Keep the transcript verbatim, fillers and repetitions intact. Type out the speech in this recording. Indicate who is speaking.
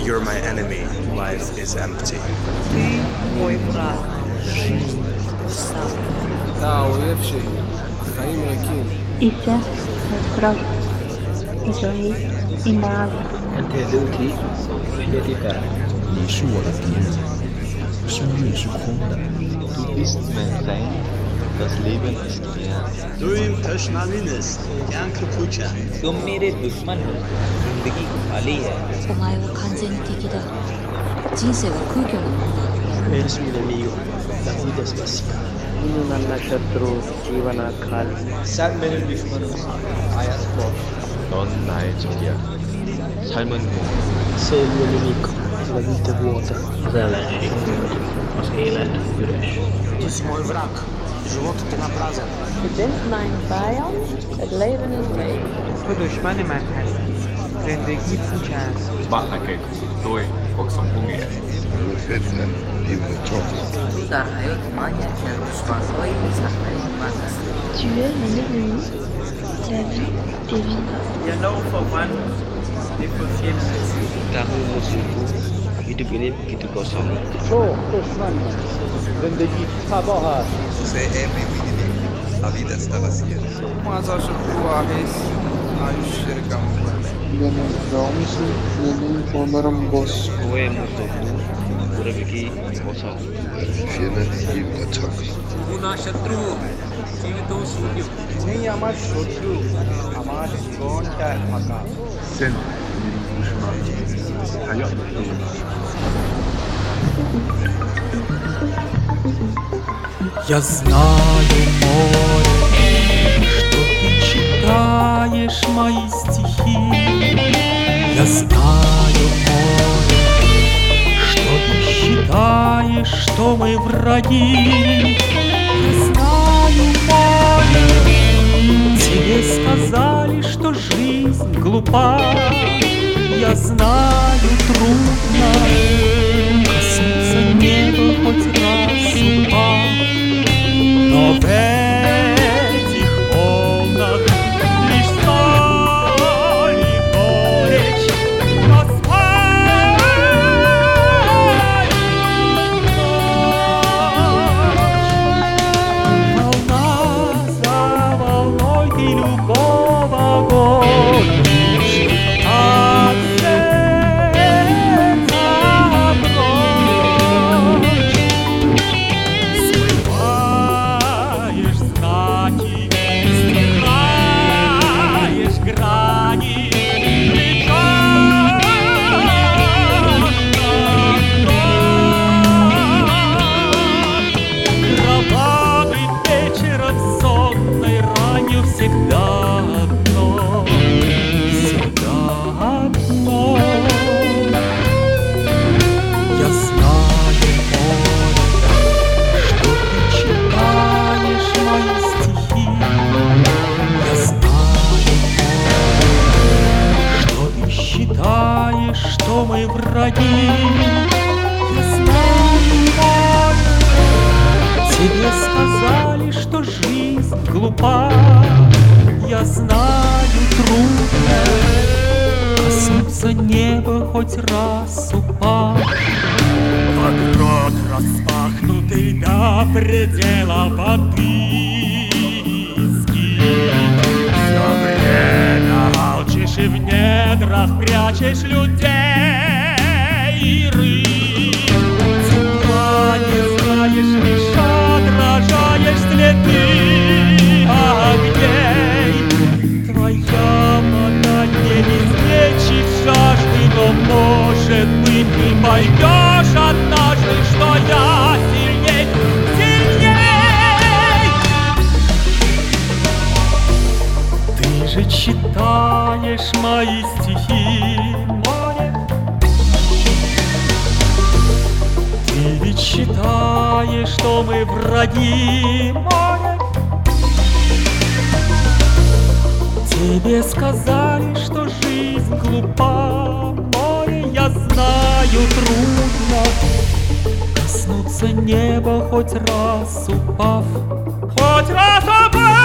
Speaker 1: You're my enemy, life is empty.
Speaker 2: Ты мой враг, жизнь пуста.
Speaker 3: אתה האויב שלי, החיים ריקים.
Speaker 4: Isso é próprio. Joey e Marvel.
Speaker 5: Anteluti, Federica.
Speaker 6: 你是我的敌人，生命是空的。
Speaker 5: Du bist mein Feind, das Leben ist leer.
Speaker 7: Duim Tashnaminis, Yankra Pucha.
Speaker 5: तुम मेरे दुश्मन हो, जिंदगी खाली है.
Speaker 8: お前は完全に敵だ。人生は空虚なものだ。
Speaker 7: Eres mi enemigo, la vida es vacía.
Speaker 9: Tunu nanna shatru, jivana khali.
Speaker 5: Sen benim düşmanımsın, hayat boş.
Speaker 6: 넌 나의 적이야. 삶은 공.
Speaker 7: Sei il mio nemico, la vita è vuota.
Speaker 9: Zależy, was élet üres.
Speaker 7: Ти си мой враг, животът е напразен.
Speaker 2: Je bent mijn vijand, het leven is leeg.
Speaker 10: تو دشمن من هستی. زندگی پوچ است.
Speaker 11: محنکه توی کوکسامپونگیه.
Speaker 12: او در حیات من یکی از دشمن‌های صحنه من است.
Speaker 4: Tu es mon ennemi. Ta vie, tes vies.
Speaker 10: Je lopen van de vervelendheid.
Speaker 5: Tahun suku, hidup ini begitu kosong.
Speaker 9: Çok düşman. Zindagi tabah است.
Speaker 1: Você é meu inimigo, a vida está vazia.
Speaker 3: Mas acho que o Ares enxerga
Speaker 13: Benim doğmuşum, benim kollarım boş.
Speaker 5: Kowe musuhku, urabiki kosong.
Speaker 3: Una shatru, জীবিত সূর্য।
Speaker 9: তুমি আমার শত্রু, আমার জীবনটা ফাঁকা।
Speaker 11: Sen benim düşmanım. Hayat benim.
Speaker 14: Я знаю, море, что ты читаешь мои стихи. Я знаю, море, что ты считаешь, что мы враги. Я знаю, море, тебе сказали, что жизнь глупа. Я знаю, трудно коснуться неба хоть раз упав. Но в этих волнах лишь соль и горечь, асфальт и ночь. Волна за волной ты любого гонишь от сердца прочь. Смываешь знаки, стираешь грани, летишь кровавым вечером сонной ранью всегда одно, всегда одно. Я знаю, море, что ты читаешь мои стихи. Я знаю, море, что ты считаешь, что мы враги. Я знаю, море, тебе сказали, что жизнь глупа. Я знаю, трудно коснуться неба хоть раз упав. Как рот распахнутый до предела подписки. Все время молчишь и в недрах прячешь людей и рыб. Тепла не знаешь, лишь отражаешь следы огней. Твоя вода не излечит жажды, но, может быть, ты поймешь однажды, что я сильней, сильней. Ты же читаешь мои стихи, море. Ты ведь считаешь, что мы враги, море. Тебе сказали, что жизнь глупа, море. Я знаю, трудно коснуться неба хоть раз упав, хоть раз упав.